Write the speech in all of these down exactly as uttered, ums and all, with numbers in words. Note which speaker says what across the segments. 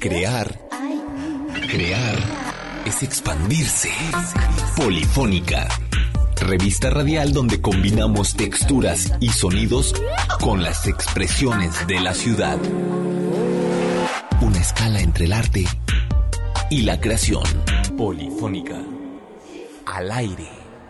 Speaker 1: Crear, crear es expandirse. Polifónica, revista radial donde combinamos texturas y sonidos con las expresiones de la ciudad. Una escala entre el arte y la creación. Polifónica, al aire.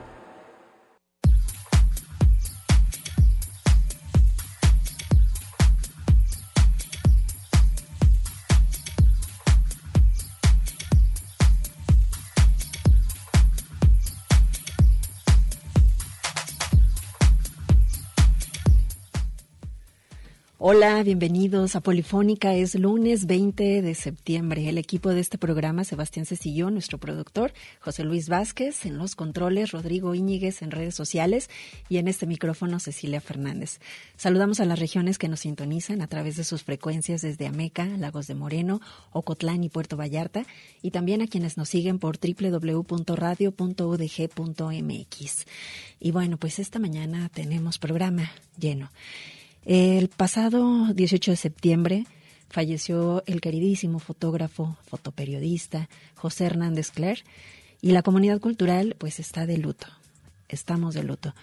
Speaker 2: Hola, bienvenidos a Polifónica. Es lunes veinte de septiembre. El equipo de este programa, Sebastián Cecillo, nuestro productor, José Luis Vázquez en los controles, Rodrigo Íñiguez en redes sociales y en este micrófono Cecilia Fernández. Saludamos a las regiones que nos sintonizan a través de sus frecuencias desde Ameca, Lagos de Moreno, Ocotlán y Puerto Vallarta, y también a quienes nos siguen por doble u doble u doble u punto radio punto u d g punto m x. Y bueno, pues esta mañana tenemos programa lleno. El pasado dieciocho de septiembre falleció el queridísimo fotógrafo, fotoperiodista José Hernández Cler, y la comunidad cultural pues está de luto, estamos de luto.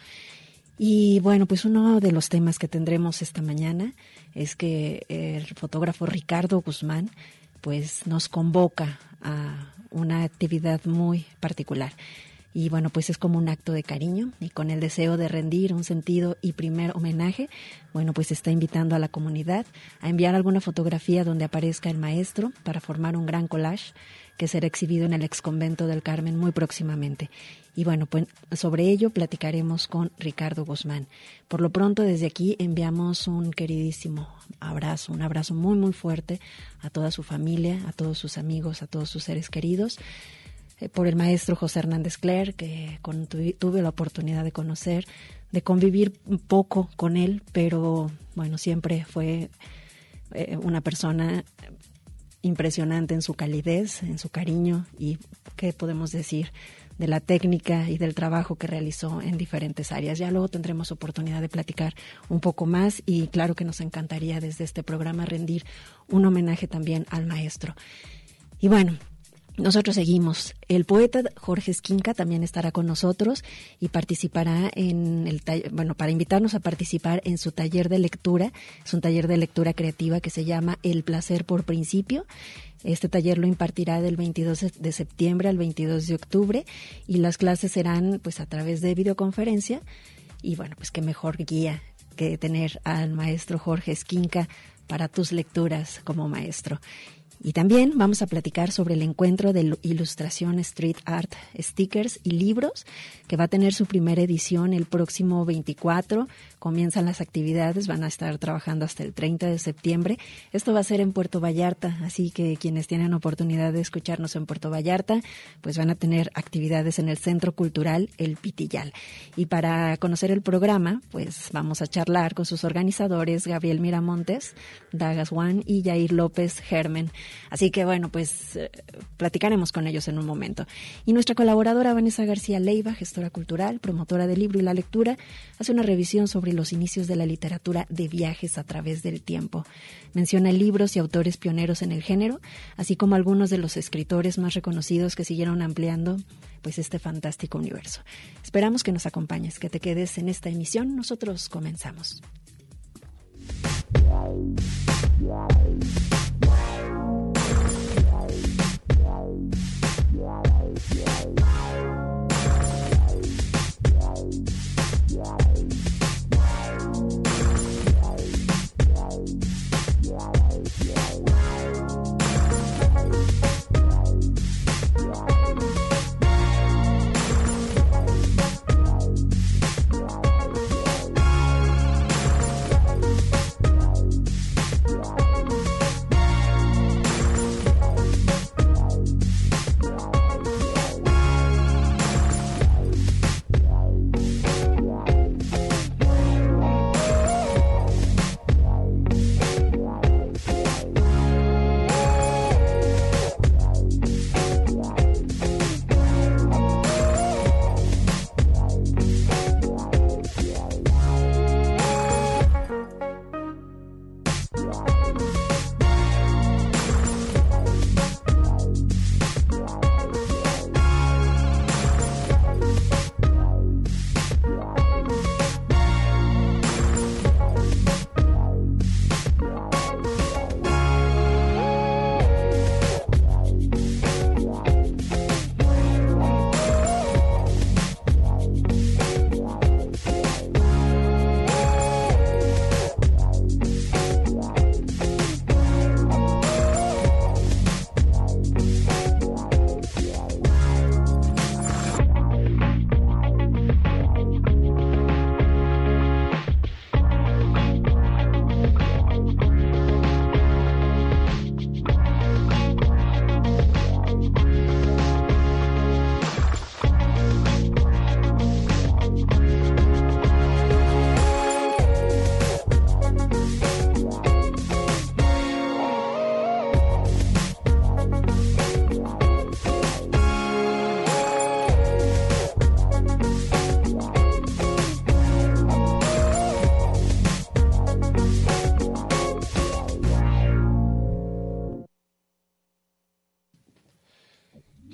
Speaker 2: Y bueno, pues uno de los temas que tendremos esta mañana es que el fotógrafo Ricardo Guzmán pues nos convoca a una actividad muy particular. Y bueno, pues es como un acto de cariño y con el deseo de rendir un sentido y primer homenaje, bueno, pues está invitando a la comunidad a enviar alguna fotografía donde aparezca el maestro para formar un gran collage que será exhibido en el exconvento del Carmen muy próximamente. Y bueno, pues sobre ello platicaremos con Ricardo Guzmán. Por lo pronto, desde aquí enviamos un queridísimo abrazo, un abrazo muy, muy fuerte a toda su familia, a todos sus amigos, a todos sus seres queridos, por el maestro José Hernández Cler, que con, tu, tuve la oportunidad de conocer, de convivir un poco con él, pero bueno, siempre fue eh, una persona impresionante en su calidez, en su cariño y qué podemos decir de la técnica y del trabajo que realizó en diferentes áreas. Ya luego tendremos oportunidad de platicar un poco más y claro que nos encantaría desde este programa rendir un homenaje también al maestro. Y bueno, nosotros seguimos. El poeta Jorge Esquinca también estará con nosotros y participará en el taller, bueno, para invitarnos a participar en su taller de lectura. Es un taller de lectura creativa que se llama El placer por principio. Este taller lo impartirá del veintidós de septiembre al veintidós de octubre y las clases serán pues a través de videoconferencia. Y bueno, pues qué mejor guía que tener al maestro Jorge Esquinca para tus lecturas como maestro. Y también vamos a platicar sobre el encuentro de ilustración street art, stickers y libros, que va a tener su primera edición el próximo veinticuatro. Comienzan las actividades, van a estar trabajando hasta el treinta de septiembre. Esto va a ser en Puerto Vallarta, así que quienes tienen oportunidad de escucharnos en Puerto Vallarta, pues van a tener actividades en el Centro Cultural El Pitillal. Y para conocer el programa, pues vamos a charlar con sus organizadores, Gabriel Miramontes, Dagas Juan y Yair López Germen. Así que bueno, pues eh, platicaremos con ellos en un momento. Y nuestra colaboradora Vanessa García Leiva, gestora cultural, promotora del libro y la lectura, hace una revisión sobre los inicios de la literatura de viajes a través del tiempo. Menciona libros y autores pioneros en el género, así como algunos de los escritores más reconocidos que siguieron ampliando pues este fantástico universo. Esperamos que nos acompañes, que te quedes en esta emisión. Nosotros comenzamos.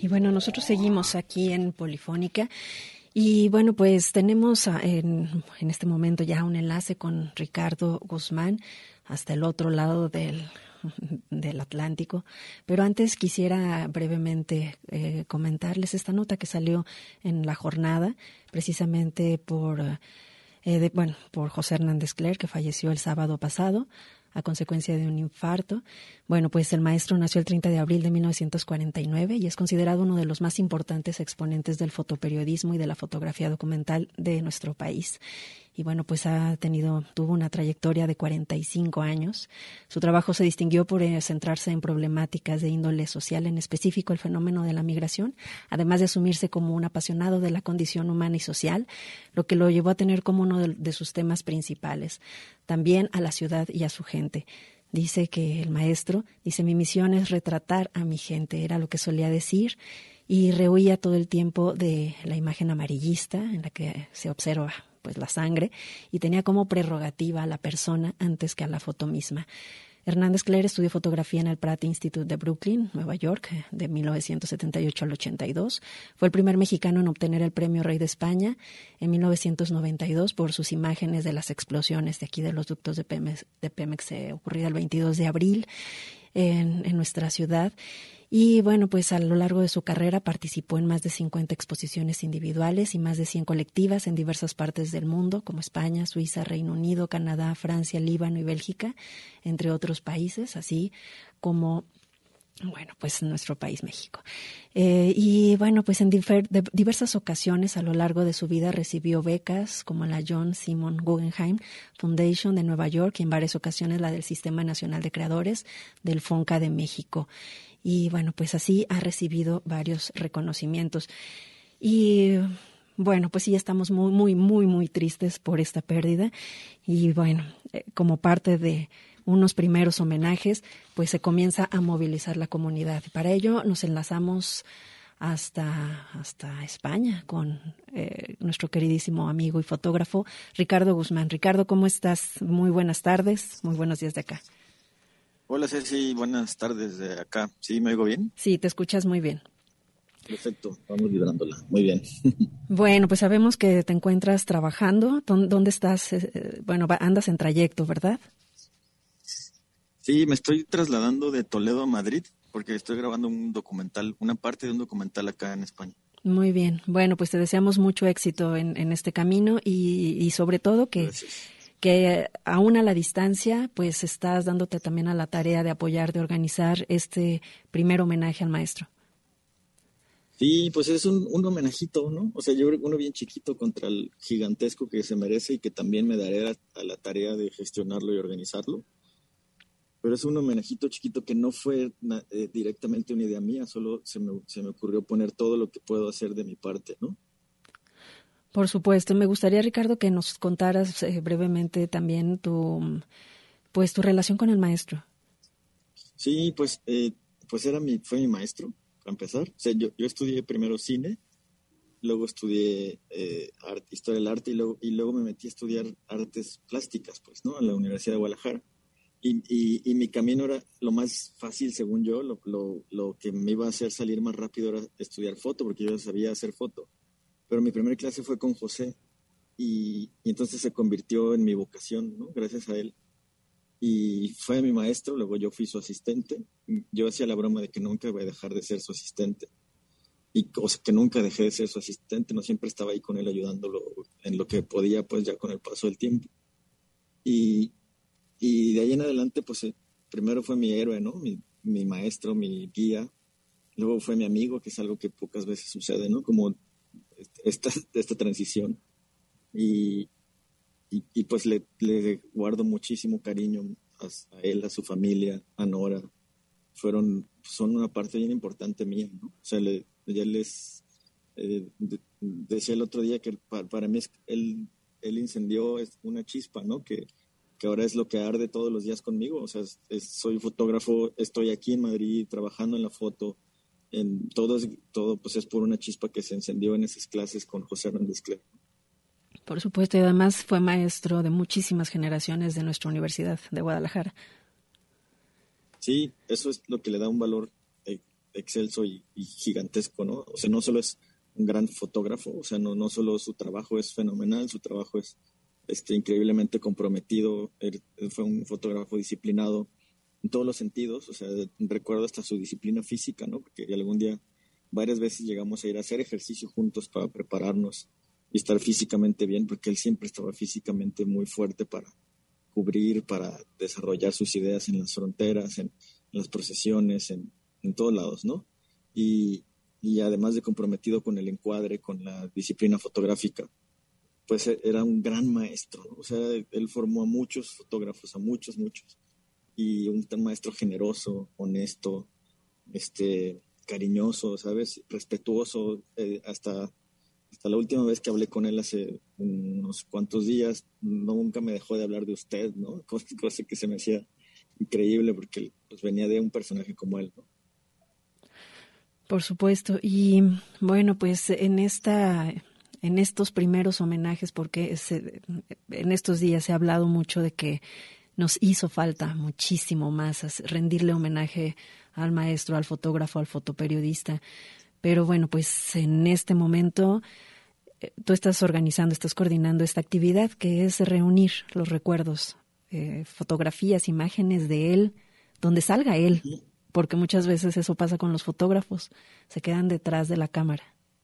Speaker 2: Y bueno, nosotros seguimos aquí en Polifónica y bueno, pues tenemos en, en este momento ya un enlace con Ricardo Guzmán hasta el otro lado del, del Atlántico. Pero antes quisiera brevemente eh, comentarles esta nota que salió en La Jornada, precisamente por, eh, de, bueno, por José Hernández Cler, que falleció el sábado pasado a consecuencia de un infarto. Bueno, pues el maestro nació el treinta de abril de mil novecientos cuarenta y nueve y es considerado uno de los más importantes exponentes del fotoperiodismo y de la fotografía documental de nuestro país. Y bueno, pues ha tenido, tuvo una trayectoria de cuarenta y cinco años. Su trabajo se distinguió por eh, centrarse en problemáticas de índole social, en específico el fenómeno de la migración, además de asumirse como un apasionado de la condición humana y social, lo que lo llevó a tener como uno de, de sus temas principales, también a la ciudad y a su gente. Dice que el maestro, dice, mi misión es retratar a mi gente, era lo que solía decir, y rehuía todo el tiempo de la imagen amarillista en la que se observa pues la sangre, y tenía como prerrogativa a la persona antes que a la foto misma. Hernández Cler estudió fotografía en el Pratt Institute de Brooklyn, Nueva York, de mil novecientos setenta y ocho al ochenta y dos. Fue el primer mexicano en obtener el Premio Rey de España en mil novecientos noventa y dos por sus imágenes de las explosiones de aquí de los ductos de Pemex, de Pemex eh, ocurrida el veintidós de abril en, en nuestra ciudad. Y bueno, pues a lo largo de su carrera participó en más de cincuenta exposiciones individuales y más de cien colectivas en diversas partes del mundo, como España, Suiza, Reino Unido, Canadá, Francia, Líbano y Bélgica, entre otros países, así como, bueno, pues nuestro país, México. Eh, y bueno, pues en difer- de diversas ocasiones a lo largo de su vida recibió becas como la John Simon Guggenheim Foundation de Nueva York y en varias ocasiones la del Sistema Nacional de Creadores del FONCA de México. Y bueno, pues así ha recibido varios reconocimientos. Y bueno, pues sí, estamos muy, muy, muy, muy tristes por esta pérdida. Y bueno, eh, como parte de unos primeros homenajes, pues se comienza a movilizar la comunidad. Y para ello nos enlazamos hasta, hasta España con eh, nuestro queridísimo amigo y fotógrafo Ricardo Guzmán. Ricardo, ¿cómo estás? Muy buenas tardes, muy buenos días de acá.
Speaker 3: Hola Ceci, buenas tardes de acá. ¿Sí me oigo bien?
Speaker 2: Sí, te escuchas muy bien.
Speaker 3: Perfecto, vamos vibrándola. Muy bien.
Speaker 2: Bueno, pues sabemos que te encuentras trabajando. ¿Dónde estás? Bueno, andas en trayecto, ¿verdad?
Speaker 3: Sí, me estoy trasladando de Toledo a Madrid porque estoy grabando un documental, una parte de un documental acá en España.
Speaker 2: Muy bien. Bueno, pues te deseamos mucho éxito en, en este camino y, y sobre todo que... Gracias. que aún a la distancia, pues estás dándote también a la tarea de apoyar, de organizar este primer homenaje al maestro.
Speaker 3: Sí, pues es un, un homenajito, ¿no? O sea, yo creo que uno bien chiquito contra el gigantesco que se merece y que también me daré a, a la tarea de gestionarlo y organizarlo. Pero es un homenajito chiquito que no fue eh, directamente una idea mía, solo se me, se me ocurrió poner todo lo que puedo hacer de mi parte, ¿no?
Speaker 2: Por supuesto. Me gustaría, Ricardo, que nos contaras eh, brevemente también tu, pues, tu relación con el maestro.
Speaker 3: Sí, pues, eh, pues era mi, fue mi maestro, para empezar. O sea, yo, yo estudié primero cine, luego estudié eh, art, historia del arte y luego, y luego me metí a estudiar artes plásticas, pues, ¿no? En la Universidad de Guadalajara. Y, y, y mi camino era lo más fácil, según yo, lo, lo, lo que me iba a hacer salir más rápido era estudiar foto, porque yo sabía hacer foto. Pero mi primera clase fue con José y, y entonces se convirtió en mi vocación, ¿no? Gracias a él. Y fue mi maestro, luego yo fui su asistente. Yo hacía la broma de que nunca voy a dejar de ser su asistente. Y o sea, que nunca dejé de ser su asistente, no siempre estaba ahí con él ayudándolo en lo que podía, pues ya con el paso del tiempo. Y, y de ahí en adelante, pues primero fue mi héroe, ¿no? Mi, mi maestro, mi guía. Luego fue mi amigo, que es algo que pocas veces sucede, ¿no? Como esta, esta transición y, y, y pues le, le guardo muchísimo cariño a, a él, a su familia, a Nora. Fueron, son una parte bien importante mía, ¿no? O sea, le, ya les eh, de, decía el otro día que para, para mí es, él, él incendió una chispa, ¿no? Que, que ahora es lo que arde todos los días conmigo. O sea, es, es, soy fotógrafo, estoy aquí en Madrid trabajando en la foto. En todo, todo pues es por una chispa que se encendió en esas clases con José Hernández Cler.
Speaker 2: Por supuesto, y además fue maestro de muchísimas generaciones de nuestra Universidad de Guadalajara.
Speaker 3: Sí, eso es lo que le da un valor eh, excelso y, y gigantesco, ¿no? O sea, no solo es un gran fotógrafo, o sea, no, no solo su trabajo es fenomenal, su trabajo es este, increíblemente comprometido, él, él fue un fotógrafo disciplinado en todos los sentidos, o sea, recuerdo hasta su disciplina física, ¿no? Porque algún día, varias veces llegamos a ir a hacer ejercicio juntos para prepararnos y estar físicamente bien, porque él siempre estaba físicamente muy fuerte para cubrir, para desarrollar sus ideas en las fronteras, en, en las procesiones, en, en todos lados, ¿no? Y, y además de comprometido con el encuadre, con la disciplina fotográfica, pues era un gran maestro, ¿no? O sea, él formó a muchos fotógrafos, a muchos, muchos, y un maestro generoso, honesto, este, cariñoso, ¿sabes? Respetuoso, eh, hasta, hasta la última vez que hablé con él hace unos cuantos días, nunca me dejó de hablar de usted, ¿no? Cosa, cosa que se me hacía increíble porque pues, venía de un personaje como él, ¿no?
Speaker 2: Por supuesto. Y bueno, pues en esta, en estos primeros homenajes, porque se, en estos días se ha hablado mucho de que nos hizo falta muchísimo más rendirle homenaje al maestro, al fotógrafo, al fotoperiodista. Pero bueno, pues en este momento eh, tú estás organizando, estás coordinando esta actividad que es reunir los recuerdos, eh, fotografías, imágenes de él, donde salga él, porque muchas veces eso pasa con los fotógrafos, se quedan detrás de la cámara.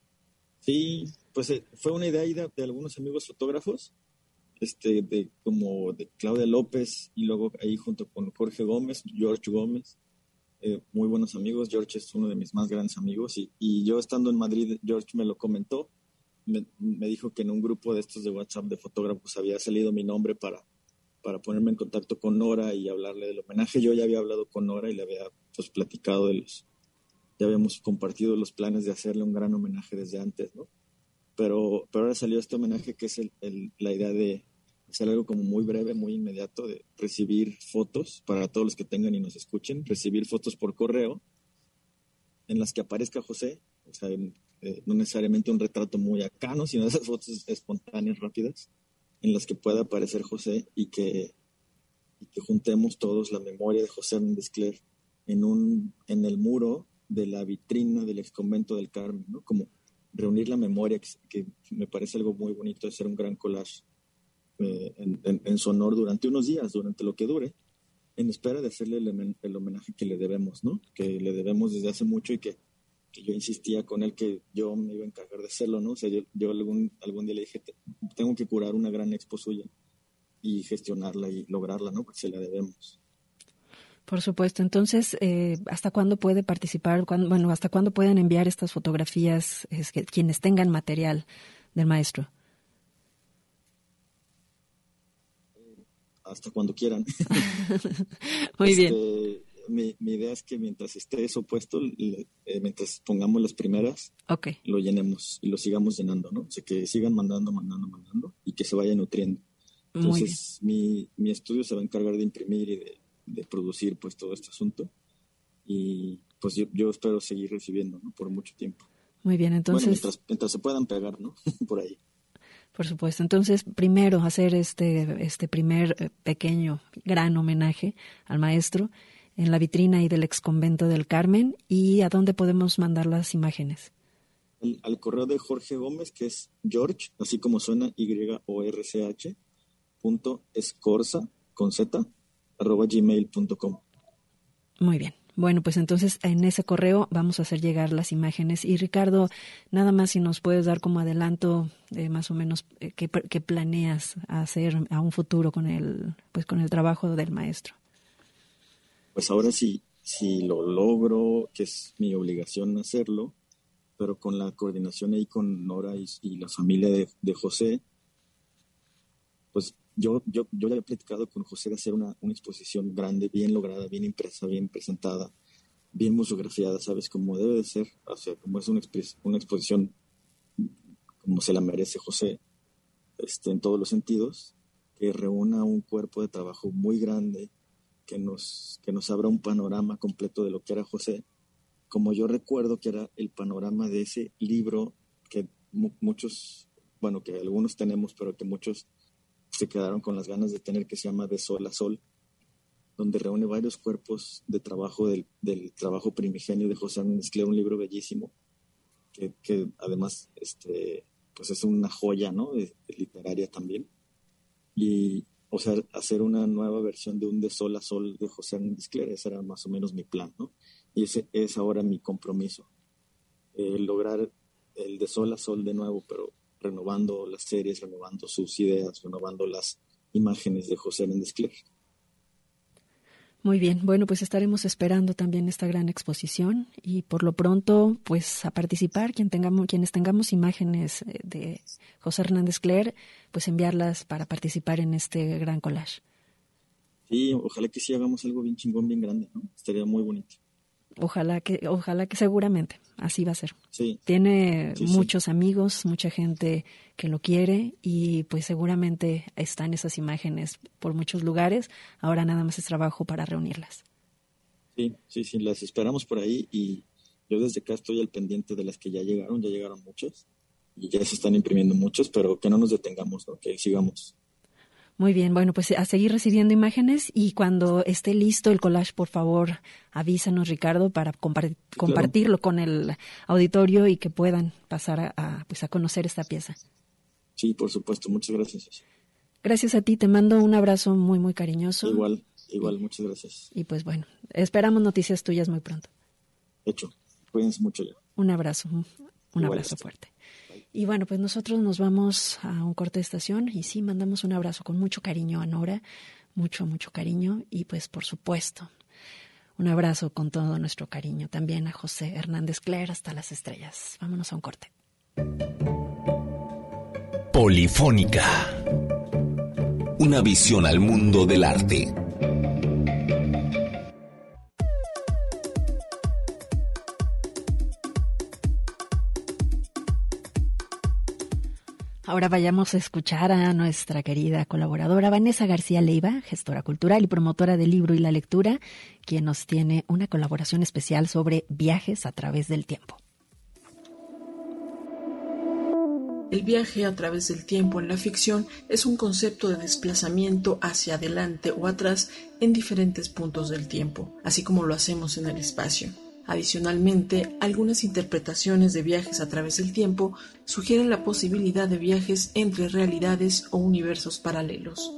Speaker 3: Sí, pues eh, fue una idea de, de algunos amigos fotógrafos, este, de, como de Claudia López, y luego ahí junto con Jorge Gómez, George Gómez, eh, muy buenos amigos. George es uno de mis más grandes amigos, y, y yo estando en Madrid, George me lo comentó, me, me dijo que en un grupo de estos de WhatsApp de fotógrafos había salido mi nombre para, para ponerme en contacto con Nora y hablarle del homenaje. Yo ya había hablado con Nora y le había pues, platicado de los, ya habíamos compartido los planes de hacerle un gran homenaje desde antes, ¿no? Pero, pero ahora salió este homenaje que es el, el, la idea de hacer algo como muy breve, muy inmediato, de recibir fotos para todos los que tengan y nos escuchen, recibir fotos por correo en las que aparezca José, o sea, en, eh, no necesariamente un retrato muy acá, ¿no? Sino esas fotos espontáneas, rápidas, en las que pueda aparecer José y que, y que juntemos todos la memoria de José Hernández Cler en, un, en el muro de la vitrina del exconvento del Carmen, ¿no? Como reunir la memoria, que, que me parece algo muy bonito, hacer un gran collage eh, en, en, en su honor durante unos días, durante lo que dure, en espera de hacerle el, el homenaje que le debemos, ¿no? Que le debemos desde hace mucho y que, que yo insistía con él que yo me iba a encargar de hacerlo, ¿no? O sea, yo, yo algún, algún día le dije, tengo que curar una gran expo suya y gestionarla y lograrla, ¿no? Porque se la debemos.
Speaker 2: Por supuesto. Entonces, eh, ¿hasta cuándo puede participar? ¿Cuándo, bueno, ¿hasta cuándo pueden enviar estas fotografías es que, quienes tengan material del maestro?
Speaker 3: Hasta cuando quieran.
Speaker 2: Muy
Speaker 3: este,
Speaker 2: bien.
Speaker 3: Mi, mi idea es que mientras esté eso puesto, le, eh, mientras pongamos las primeras,
Speaker 2: okay.
Speaker 3: Lo llenemos y lo sigamos llenando, ¿no? O sea, que sigan mandando, mandando, mandando y que se vaya nutriendo. Entonces, mi, mi estudio se va a encargar de imprimir y de, de producir pues todo este asunto, y pues yo, yo espero seguir recibiendo, ¿no? Por mucho tiempo.
Speaker 2: Muy bien, entonces...
Speaker 3: Bueno, mientras, mientras se puedan pegar, ¿no? Por ahí.
Speaker 2: Por supuesto. Entonces, primero hacer este, este primer pequeño, gran homenaje al maestro en la vitrina ahí del exconvento del Carmen. ¿Y a dónde podemos mandar las imágenes?
Speaker 3: El, al correo de Jorge Gómez, que es George, así como suena, Y O R C H, punto escorza, con Z, arroba gmail punto com.
Speaker 2: Muy bien. Bueno, pues entonces en ese correo vamos a hacer llegar las imágenes. Y Ricardo, nada más si nos puedes dar como adelanto eh, más o menos eh, qué, qué planeas hacer a un futuro con el, pues con el trabajo del maestro.
Speaker 3: Pues ahora sí, si lo logro, que es mi obligación hacerlo, pero con la coordinación ahí con Nora y, y la familia de, de José, pues yo, yo, yo le había platicado con José de hacer una, una exposición grande, bien lograda, bien impresa, bien presentada, bien museografiada, ¿sabes? Como debe de ser, o sea, como es una, una exposición como se la merece José, este, en todos los sentidos, que reúna un cuerpo de trabajo muy grande, que nos, que nos abra un panorama completo de lo que era José, como yo recuerdo que era el panorama de ese libro que mu- muchos, bueno, que algunos tenemos, pero que muchos se quedaron con las ganas de tener, que se llama De Sol a Sol, donde reúne varios cuerpos de trabajo del, del trabajo primigenio de José Hernández Cler, un libro bellísimo, que, que además este, pues es una joya, ¿no? Es, es literaria también. Y, o sea, hacer una nueva versión de un De Sol a Sol de José Hernández Cler, ese era más o menos mi plan, ¿no? Y ese es ahora mi compromiso, eh, lograr el De Sol a Sol de nuevo, pero renovando las series, renovando sus ideas, renovando las imágenes de José Hernández Cler.
Speaker 2: Muy bien, bueno, pues estaremos esperando también esta gran exposición y por lo pronto, pues a participar, quien tengamos, quienes tengamos imágenes de José Hernández Cler, pues enviarlas para participar en este gran collage.
Speaker 3: Sí, ojalá que sí hagamos algo bien chingón, bien grande, ¿no? Estaría muy bonito.
Speaker 2: Ojalá que, ojalá que seguramente así va a ser.
Speaker 3: Sí.
Speaker 2: Tiene
Speaker 3: sí,
Speaker 2: muchos
Speaker 3: sí.
Speaker 2: amigos, mucha gente que lo quiere y pues seguramente están esas imágenes por muchos lugares. Ahora nada más es trabajo para reunirlas.
Speaker 3: Sí, sí, sí, las esperamos por ahí y yo desde acá estoy al pendiente de las que ya llegaron, ya llegaron muchas y ya se están imprimiendo muchos, pero que no nos detengamos, ¿no? Que sigamos.
Speaker 2: Muy bien, bueno, pues a seguir recibiendo imágenes y cuando esté listo el collage, por favor, avísanos, Ricardo, para compart-
Speaker 3: sí,
Speaker 2: compartirlo
Speaker 3: claro.
Speaker 2: con el auditorio y que puedan pasar a, a, pues a conocer esta pieza.
Speaker 3: Sí, por supuesto, muchas gracias.
Speaker 2: Gracias a ti, te mando un abrazo muy, muy cariñoso.
Speaker 3: Igual, igual, y, muchas gracias.
Speaker 2: Y pues bueno, esperamos noticias tuyas muy pronto.
Speaker 3: Hecho, cuídense mucho ya.
Speaker 2: Un abrazo, un igual abrazo
Speaker 3: está.
Speaker 2: fuerte. Y bueno, pues nosotros nos vamos a un corte de estación y sí, mandamos un abrazo con mucho cariño a Nora, mucho, mucho cariño y pues por supuesto, un abrazo con todo nuestro cariño también a José Hernández Cler hasta las estrellas. Vámonos a un corte.
Speaker 1: Polifónica. Una visión al mundo del arte.
Speaker 2: Ahora vayamos a escuchar a nuestra querida colaboradora Vanessa García Leiva, gestora cultural y promotora del libro y la lectura, quien nos tiene una colaboración especial sobre viajes a través del tiempo.
Speaker 4: El viaje a través del tiempo en la ficción es un concepto de desplazamiento hacia adelante o atrás en diferentes puntos del tiempo, así como lo hacemos en el espacio. Adicionalmente, algunas interpretaciones de viajes a través del tiempo sugieren la posibilidad de viajes entre realidades o universos paralelos.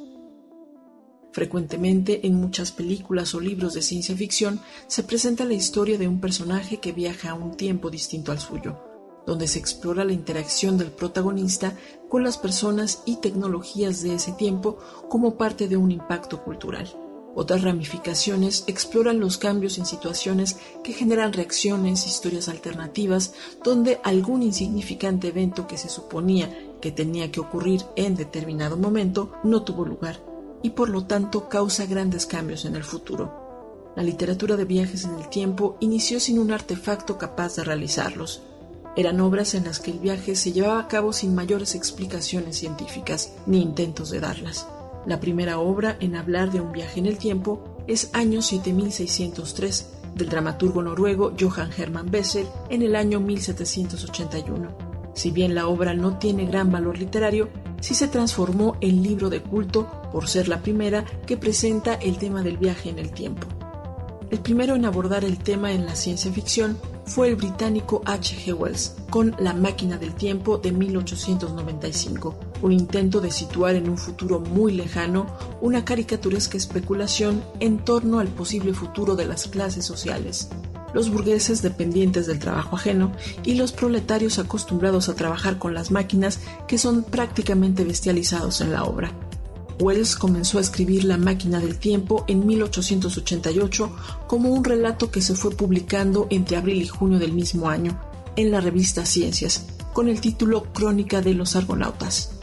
Speaker 4: Frecuentemente, en muchas películas o libros de ciencia ficción, se presenta la historia de un personaje que viaja a un tiempo distinto al suyo, donde se explora la interacción del protagonista con las personas y tecnologías de ese tiempo como parte de un impacto cultural. Otras ramificaciones exploran los cambios en situaciones que generan reacciones, historias alternativas, donde algún insignificante evento que se suponía que tenía que ocurrir en determinado momento no tuvo lugar y por lo tanto causa grandes cambios en el futuro. La literatura de viajes en el tiempo inició sin un artefacto capaz de realizarlos. Eran obras en las que el viaje se llevaba a cabo sin mayores explicaciones científicas ni intentos de darlas. La primera obra en hablar de un viaje en el tiempo es Año siete mil seiscientos tres, del dramaturgo noruego Johan Hermann Besser, en el año mil setecientos ochenta y uno. Si bien la obra no tiene gran valor literario, sí se transformó en libro de culto por ser la primera que presenta el tema del viaje en el tiempo. El primero en abordar el tema en la ciencia ficción fue el británico H G Wells, con La máquina del tiempo de mil ochocientos noventa y cinco, un intento de situar en un futuro muy lejano una caricaturesca especulación en torno al posible futuro de las clases sociales, los burgueses dependientes del trabajo ajeno y los proletarios acostumbrados a trabajar con las máquinas que son prácticamente bestializados en la obra. Wells comenzó a escribir La máquina del tiempo en mil ochocientos ochenta y ocho como un relato que se fue publicando entre abril y junio del mismo año en la revista Ciencias, con el título Crónica de los Argonautas.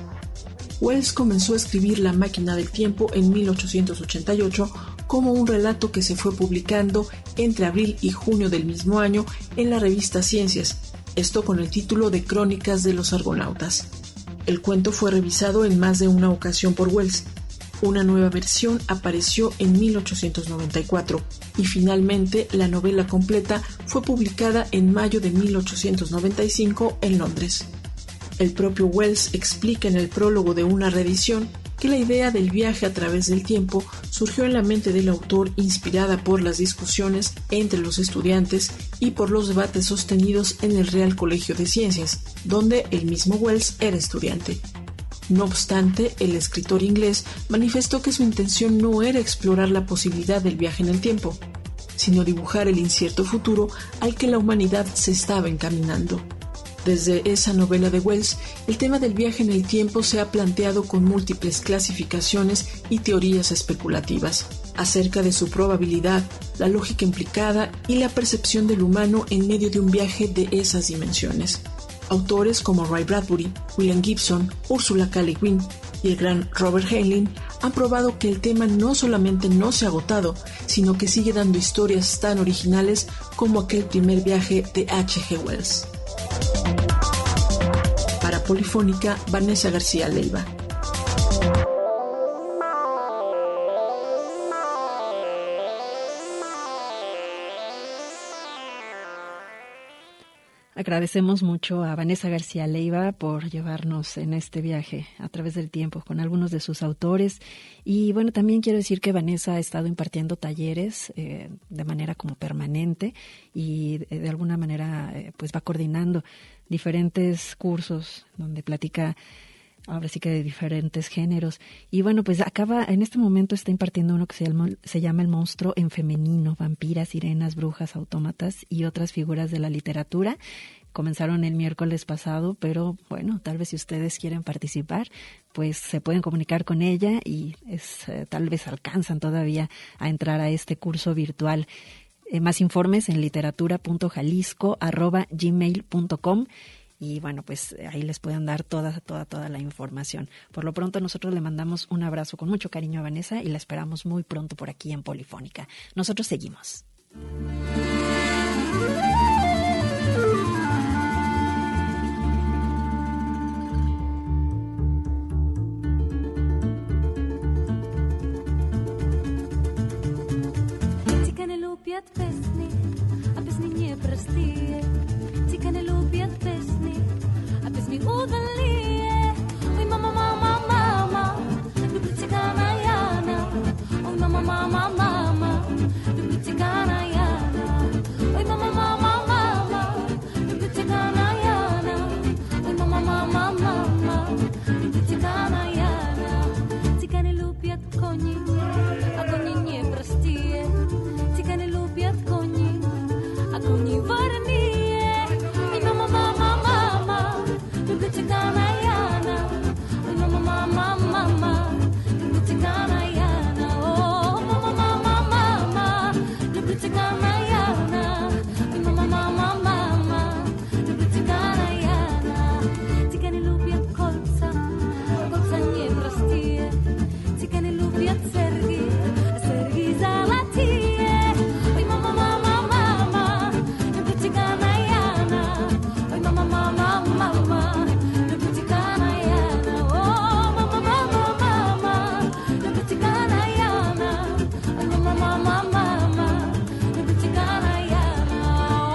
Speaker 4: Wells comenzó a escribir La máquina del tiempo en mil ochocientos ochenta y ocho como un relato que se fue publicando entre abril y junio del mismo año en la revista Ciencias, esto con el título de Crónicas de los Argonautas. El cuento fue revisado en más de una ocasión por Wells. Una nueva versión apareció en mil ochocientos noventa y cuatro y finalmente la novela completa fue publicada en mayo de mil ochocientos noventa y cinco en Londres. El propio Wells explica en el prólogo de una reedición que la idea del viaje a través del tiempo surgió en la mente del autor inspirada por las discusiones entre los estudiantes y por los debates sostenidos en el Real Colegio de Ciencias, donde el mismo Wells era estudiante. No obstante, el escritor inglés manifestó que su intención no era explorar la posibilidad del viaje en el tiempo, sino dibujar el incierto futuro al que la humanidad se estaba encaminando. Desde esa novela de Wells, el tema del viaje en el tiempo se ha planteado con múltiples clasificaciones y teorías especulativas acerca de su probabilidad, la lógica implicada y la percepción del humano en medio de un viaje de esas dimensiones. Autores como Ray Bradbury, William Gibson, Ursula K. Le Guin y el gran Robert Heinlein han probado que el tema no solamente no se ha agotado, sino que sigue dando historias tan originales como aquel primer viaje de H G Wells. Para Polifónica, Vanessa García Leiva.
Speaker 2: Agradecemos mucho a Vanessa García Leiva por llevarnos en este viaje a través del tiempo con algunos de sus autores. Y bueno, también quiero decir que Vanessa ha estado impartiendo talleres eh, de manera como permanente y de, de alguna manera eh, pues va coordinando diferentes cursos donde platica ahora sí que de diferentes géneros. Y bueno, pues acaba, en este momento está impartiendo uno que se llama, se llama El monstruo en femenino, vampiras, sirenas, brujas, autómatas y otras figuras de la literatura. Comenzaron el miércoles pasado, pero bueno, tal vez si ustedes quieren participar, pues se pueden comunicar con ella y es, eh, tal vez alcanzan todavía a entrar a este curso virtual. Eh, más informes en literatura punto jalisco arroba gmail punto com. Y bueno, pues ahí les pueden dar toda, toda, toda la información. Por lo pronto nosotros le mandamos un abrazo con mucho cariño a Vanessa y la esperamos muy pronto por aquí en Polifónica. Nosotros seguimos.
Speaker 5: Lubiat pesni, a pesni nie простые. Циканы lubiat pesni, a pesni удалые. Ой, мама, мама, мама, люблю цыгана Яна. Ой, мама, мама, мама, люблю цыгана Яна. Ой, мама, мама, мама, люблю цыгана Яна. Ой, мама, мама, мама, люблю цыгана Яна. Цыганы lubiat кони, а кони nie простые. Цыганы lubiat кони, а кони варные. Ой, мама, мама, мама, люблю цыгана Яна. Ой, мама, мама, мама, люблю цыгана Яна. О, мама, мама, мама, люблю цыгана Яна. Ой, мама, мама, мама, люблю цыгана Яна. Цыганы lubiat кольца, кольца непростые. Цыганы lubiat серьги, серьги золотые. Ой, мама, мама, мама, люблю цыгана Яна. Ой, мама, мама, мама, люблю цыгана Яна. О, мама, мама, мама, люблю цыгана Яна. Ой, мама, мама, мама, люблю цыгана Яна.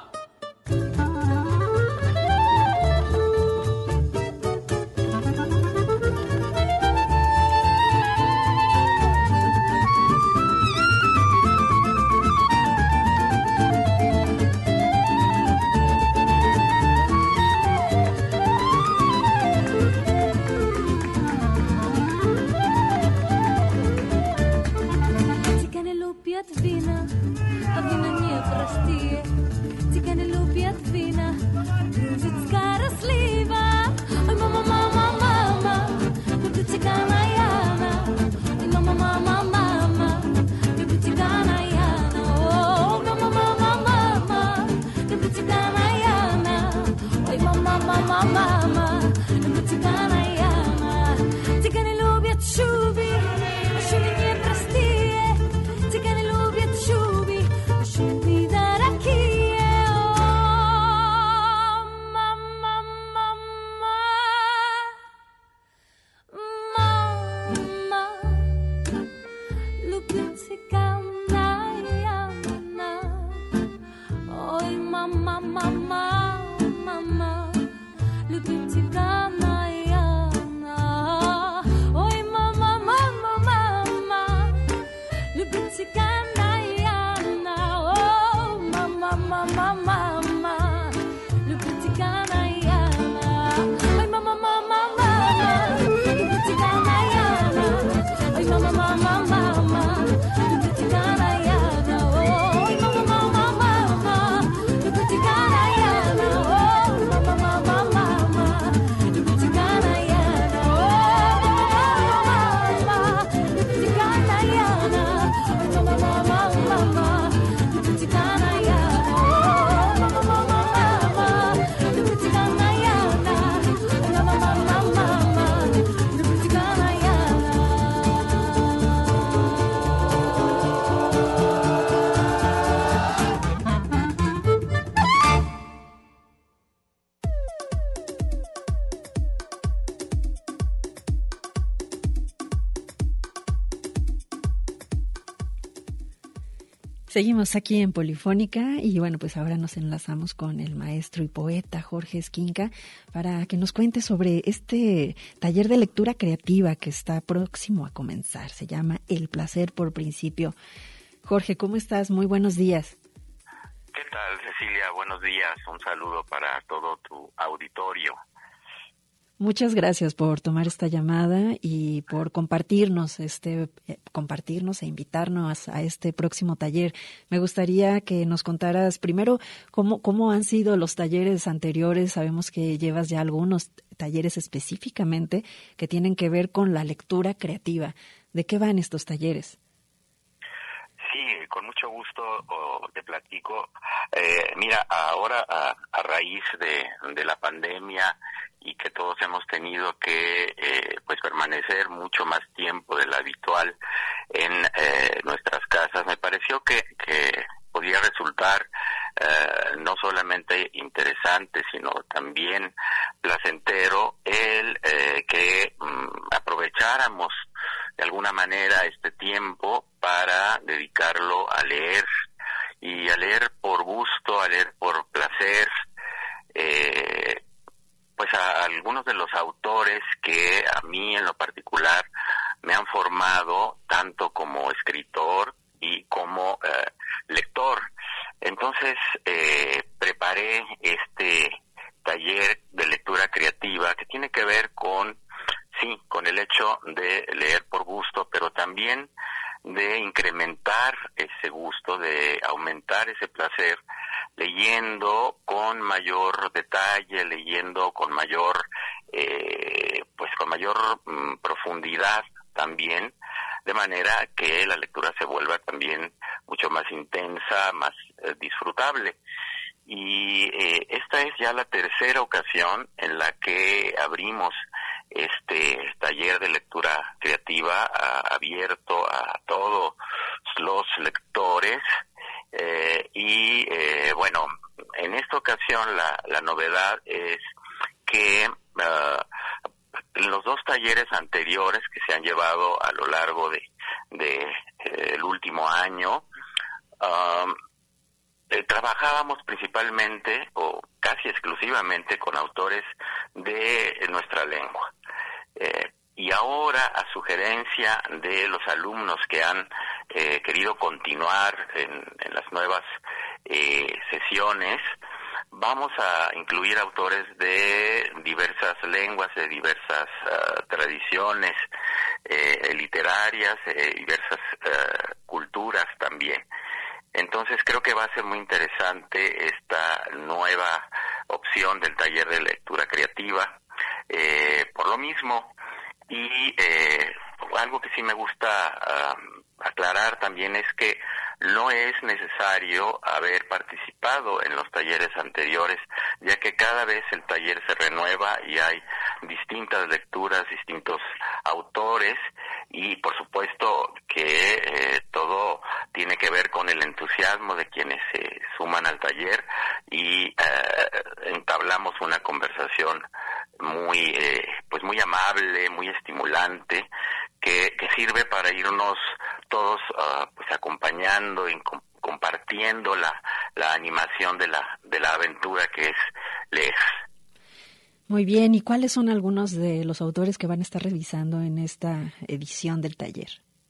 Speaker 5: Цыганы lubiat вина, а вина непростые. Цыганы lubiat вина, грузинская рослива. Ой, мама, мама, мама, люблю цыгана Яна. Ой, мама, мама, мама, люблю цыгана Яна. О, мама, мама, мама, люблю цыгана Яна. Ой, мама, мама, мама, люблю цыгана Яна. Цыганы lubiat шуби, а шуби непростые. Цыганы lubiat шуби, а шуби дорогие. О, мама, мама, мама, люблю цыгана Яна. Ой, мама, мама, мама, люблю цыгана Яна. Ой, мама.
Speaker 2: Seguimos aquí en Polifónica y bueno, pues ahora nos enlazamos con el maestro y poeta Jorge Esquinca para que nos cuente sobre este taller de lectura creativa que está próximo a comenzar. Se llama El placer por principio. Jorge, ¿cómo estás? Muy buenos días.
Speaker 6: ¿Qué tal, Cecilia? Buenos días. Un saludo para todo tu auditorio.
Speaker 2: Muchas gracias por tomar esta llamada y por compartirnos este eh, compartirnos e invitarnos a este próximo taller. Me gustaría que nos contaras primero cómo cómo han sido los talleres anteriores. Sabemos que llevas ya algunos talleres específicamente que tienen que ver con la lectura creativa. ¿De qué van estos talleres?
Speaker 6: Sí, con mucho gusto oh, te platico. Eh, mira, ahora a, a raíz de, de la pandemia y que todos hemos tenido que eh, pues permanecer mucho más tiempo de lo habitual en eh, nuestras casas, me pareció que, que podía resultar eh, no solamente interesante, sino también placentero el eh, que mm, aprovecháramos de alguna manera este tiempo para dedicarlo a leer, y a leer por gusto, a leer por placer, eh, pues a algunos de los autores que a mí en lo particular me han formado tanto como escritor y como eh, lector. Entonces eh, preparé este taller de lectura creativa que tiene que ver con, sí, con el hecho de leer por gusto, pero también de incrementar ese gusto, de aumentar ese placer, leyendo con mayor detalle, leyendo con mayor, eh, pues con mayor mm, profundidad también, de manera que la lectura se vuelva también mucho más intensa, más eh, disfrutable. Y eh, esta es ya la tercera ocasión en la que abrimos este taller de lectura creativa a, abierto a todos los lectores. Eh, y eh, bueno, en esta ocasión la, la novedad es que uh, los dos talleres anteriores que se han llevado a lo largo de, de eh, el último año, um, eh, trabajábamos principalmente o casi exclusivamente con autores de nuestra lengua. Eh, y ahora, a sugerencia de los alumnos que han eh, querido continuar en, en las nuevas eh, sesiones, vamos a incluir autores de diversas lenguas, de diversas uh, tradiciones eh, literarias, eh, diversas uh, culturas también. Entonces creo que va a ser muy interesante esta nueva opción del taller de lectura creativa. Eh, por lo mismo, y eh, algo que sí me gusta uh, aclarar también es que no es necesario haber participado en los talleres anteriores, ya que cada vez el taller se renueva y hay distintas lecturas, distintos autores, y por supuesto que eh, todo tiene que ver con el entusiasmo de quienes se suman al taller y eh, entablamos una conversación muy eh, pues muy amable, muy estimulante, que, que sirve para irnos todos uh, pues acompañando y com- compartiendo la, la animación de la de la aventura que es leer.
Speaker 2: Muy bien, ¿y cuáles son algunos de los autores que van a estar revisando en esta edición del taller?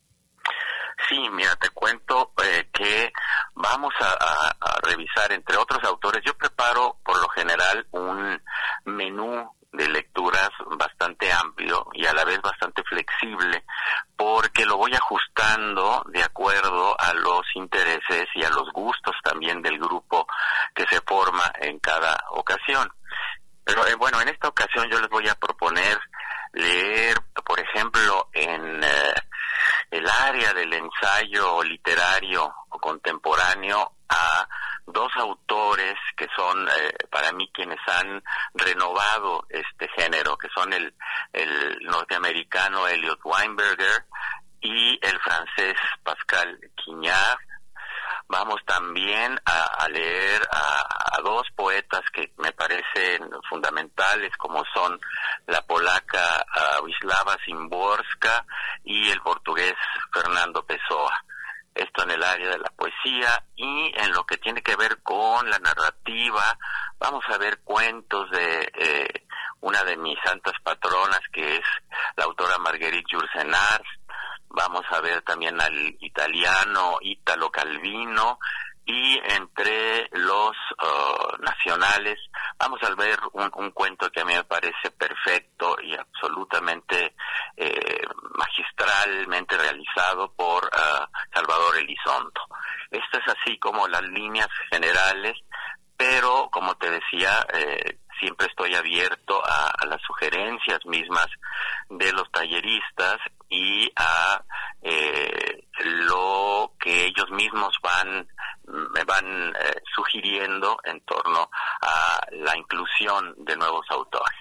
Speaker 6: Sí, mira, te cuento eh, que vamos a, a, a revisar, entre otros autores, yo preparo por lo general un menú de lecturas bastante amplio y a la vez bastante flexible, porque lo voy ajustando de acuerdo a los intereses y a los gustos también del grupo que se forma en cada ocasión. Pero eh, bueno, en esta ocasión yo les voy a proponer leer, por ejemplo, en eh, el área del ensayo literario o contemporáneo a dos autores que son eh, para mí quienes han renovado este género, que son el, el norteamericano Elliot Weinberger y el francés Pascal Quignard. Vamos también a, a leer a, a dos poetas que me parecen fundamentales, como son la polaca uh, Wisława Szymborska y el portugués Fernando Pessoa. esto en el área de la poesía, y en lo que tiene que ver con la narrativa, vamos a ver cuentos de eh, una de mis santas patronas, que es la autora Marguerite Yourcenar. Vamos a ver también al italiano Italo Calvino, y entre los uh, nacionales vamos a ver un, un cuento que a mí me parece perfecto y absolutamente eh, magistralmente realizado por uh, Salvador Elizondo. Esto es así como las líneas generales, pero como te decía, eh, siempre estoy abierto a, a las sugerencias mismas de los talleristas y a eh, lo que ellos mismos van me van eh, sugiriendo en torno a la inclusión de nuevos autores.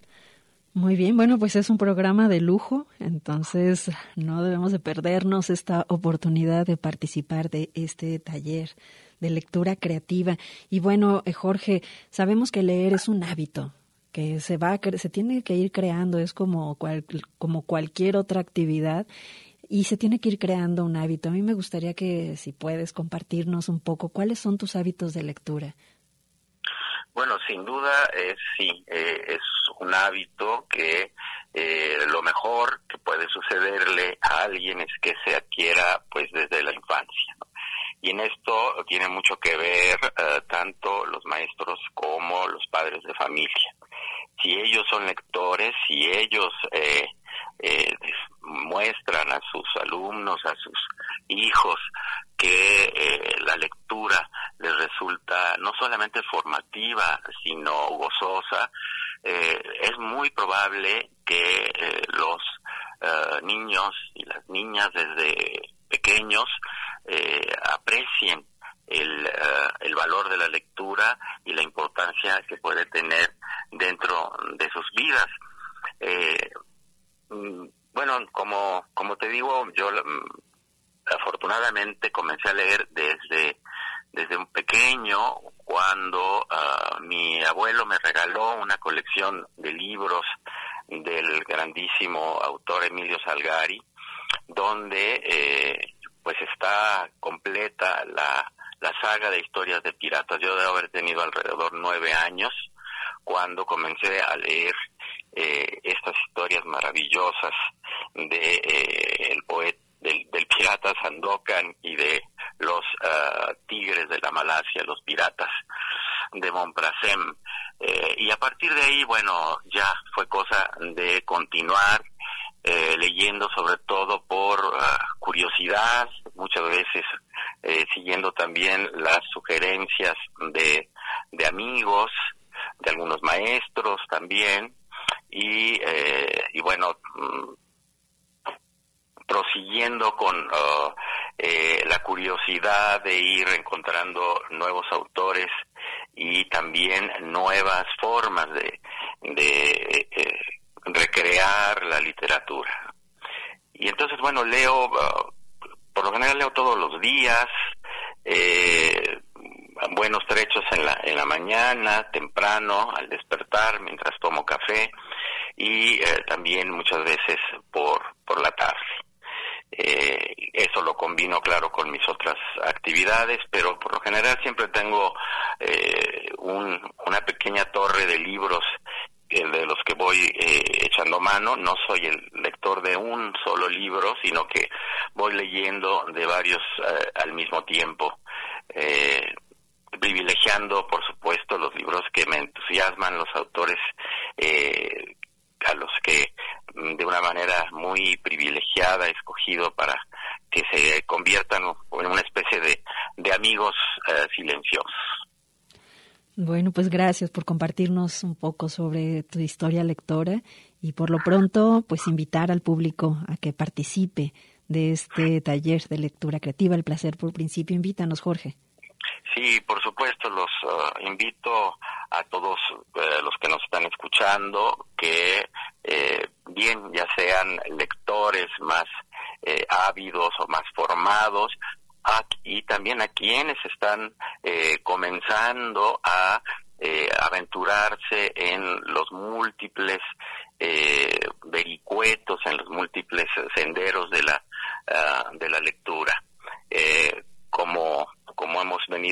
Speaker 2: Muy bien, bueno, pues es un programa de lujo, entonces no debemos de perdernos esta oportunidad de participar de este taller de lectura creativa. Y bueno, eh, Jorge, sabemos que leer es un hábito que se va, se tiene que ir creando, es como cual, como cualquier otra actividad. Y se tiene que ir creando un hábito. A mí me gustaría que, si puedes, compartirnos un poco cuáles son tus hábitos de lectura.
Speaker 6: Bueno, sin duda, eh, sí, eh, es un hábito que eh, lo mejor que puede sucederle a alguien es que se adquiera pues desde la infancia, ¿no? Y en esto tiene mucho que ver eh, tanto los maestros como los padres de familia. Si ellos son lectores, si ellos eh, eh, muestran a sus alumnos, a sus hijos, que eh, la lectura les resulta no solamente formativa, sino gozosa, eh, es muy probable que eh, los uh, niños y las niñas desde pequeños eh, aprecien el, uh, el valor de la lectura y la importancia que puede tener dentro de sus vidas. Eh, bueno, como, como te digo, yo afortunadamente comencé a leer desde, desde un pequeño, cuando uh, mi abuelo me regaló una colección de libros del grandísimo autor Emilio Salgari, donde eh, pues está completa la, la saga de historias de piratas. Yo debo haber tenido alrededor nueve años cuando comencé a leer eh, estas historias maravillosas de eh, el poeta Del, del pirata Sandokan y de los uh, tigres de la Malasia, los piratas de Montprasem. Eh, y a partir de ahí, bueno, ya fue cosa de continuar eh, leyendo, sobre todo por uh, curiosidad, muchas veces eh, siguiendo también las sugerencias de, de amigos, de algunos maestros también, y, eh, y bueno, prosiguiendo con uh, eh, la curiosidad de ir encontrando nuevos autores y también nuevas formas de, de eh, recrear la literatura. Y entonces, bueno, leo, uh, por lo general leo todos los días, eh, buenos trechos en la, en la mañana, temprano, al despertar, mientras tomo café, y eh, también muchas veces por, por la tarde. Eh, eso lo combino, claro, con mis otras actividades, pero por lo general siempre tengo eh, un, una pequeña torre de libros eh, de los que voy eh, echando mano. No soy el lector de un solo libro, sino que voy leyendo de varios eh, al mismo tiempo, eh, privilegiando, por supuesto, los libros que me entusiasman, los autores eh, a los que de una manera muy privilegiada he escogido para que se conviertan en una especie de, de amigos eh, silenciosos.
Speaker 2: Bueno, pues gracias por compartirnos un poco sobre tu historia lectora y por lo pronto pues invitar al público a que participe de este taller de lectura creativa, El placer por principio. Invítanos, Jorge.
Speaker 6: Sí, por supuesto, los uh, invito a todos uh, los que nos están escuchando que eh, bien ya sean lectores más eh, ávidos o más formados, a, y también a quienes están eh, comenzando a eh, aventurarse en los múltiples eh, vericuetos, en los múltiples senderos de la uh, de la lectura. Eh,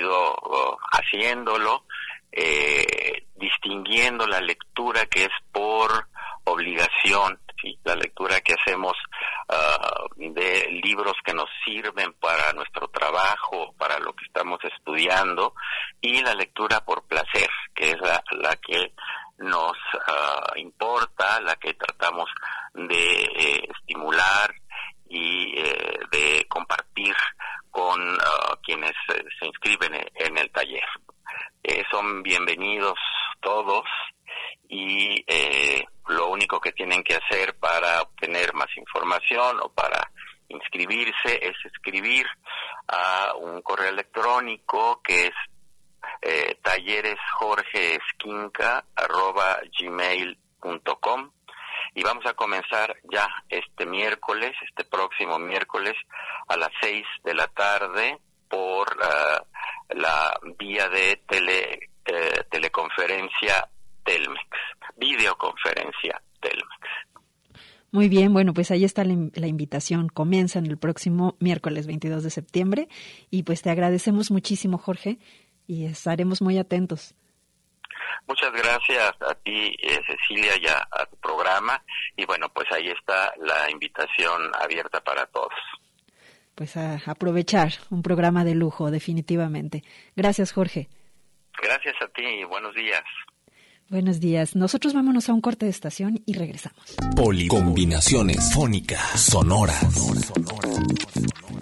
Speaker 6: ido uh, haciéndolo, eh, distinguiendo la lectura que es por obligación, ¿sí? La lectura que hacemos uh, de libros que nos sirven para nuestro trabajo, para lo que estamos estudiando, y la lectura por placer, que es la, la que nos uh, importa, la que tratamos de eh, estimular y eh, de compartir con uh, quienes eh, se inscriben en el taller. Eh, son bienvenidos todos y eh, lo único que tienen que hacer para obtener más información o para inscribirse es escribir a un correo electrónico que es eh, talleresjorgeesquinca arroba gmail punto com. Y vamos a comenzar ya este miércoles, este próximo miércoles a las seis de la tarde por uh, la vía de tele, eh, teleconferencia Telmex, videoconferencia Telmex.
Speaker 2: Muy bien, bueno, pues ahí está la, la invitación. Comienzan el próximo miércoles veintidós de septiembre y pues te agradecemos muchísimo, Jorge, y estaremos muy atentos.
Speaker 6: Muchas gracias a ti, eh, Cecilia, y a, a tu programa. Y bueno, pues ahí está la invitación abierta para todos.
Speaker 2: Pues a aprovechar un programa de lujo, definitivamente. Gracias, Jorge.
Speaker 6: Gracias a ti y buenos días.
Speaker 2: Buenos días. Nosotros vámonos a un corte de estación y regresamos.
Speaker 1: Policombinaciones fónicas sonoras. Sonora, sonora, sonora.